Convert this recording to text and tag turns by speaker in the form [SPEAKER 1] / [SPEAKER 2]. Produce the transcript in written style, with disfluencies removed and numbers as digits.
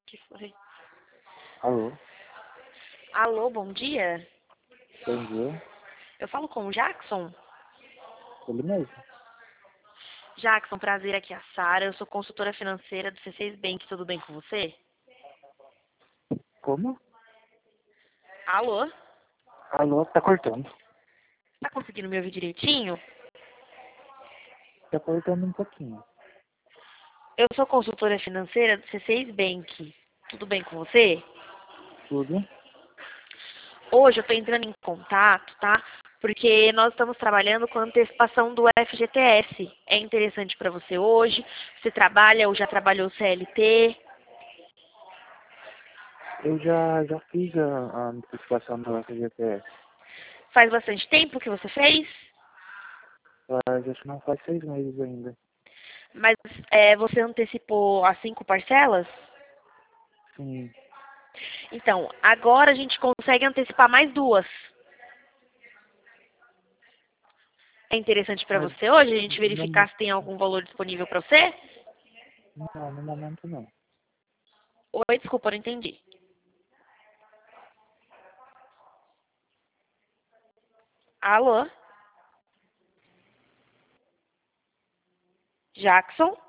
[SPEAKER 1] Que foi?
[SPEAKER 2] Alô,
[SPEAKER 1] Alô, bom dia.
[SPEAKER 2] bom dia.
[SPEAKER 1] Eu falo com o Jackson.
[SPEAKER 2] Ele mesmo?
[SPEAKER 1] Jackson, prazer, aqui é a Sara. Eu sou consultora financeira do C6 Bank. Tudo bem com você?
[SPEAKER 2] Como?
[SPEAKER 1] Alô?
[SPEAKER 2] Alô, tá cortando.
[SPEAKER 1] Tá conseguindo me ouvir direitinho?
[SPEAKER 2] Tá cortando um pouquinho.
[SPEAKER 1] Eu sou consultora financeira do C6 Bank. Tudo bem com você?
[SPEAKER 2] Tudo?
[SPEAKER 1] Hoje eu estou entrando em contato, tá? Porque nós estamos trabalhando com antecipação do FGTS. É interessante para você hoje? Você trabalha ou já trabalhou CLT?
[SPEAKER 2] Eu já fiz a antecipação do FGTS.
[SPEAKER 1] Faz bastante tempo que você fez?
[SPEAKER 2] Mas acho que não faz 6 meses ainda.
[SPEAKER 1] Mas você antecipou as 5 parcelas?
[SPEAKER 2] Sim.
[SPEAKER 1] Então, agora a gente consegue antecipar mais 2. É interessante para
[SPEAKER 2] Mas
[SPEAKER 1] você hoje a gente
[SPEAKER 2] no,
[SPEAKER 1] verificar se tem algum valor disponível para você?
[SPEAKER 2] não, no momento não.
[SPEAKER 1] Oi, desculpa, não entendi. Alô? Jackson?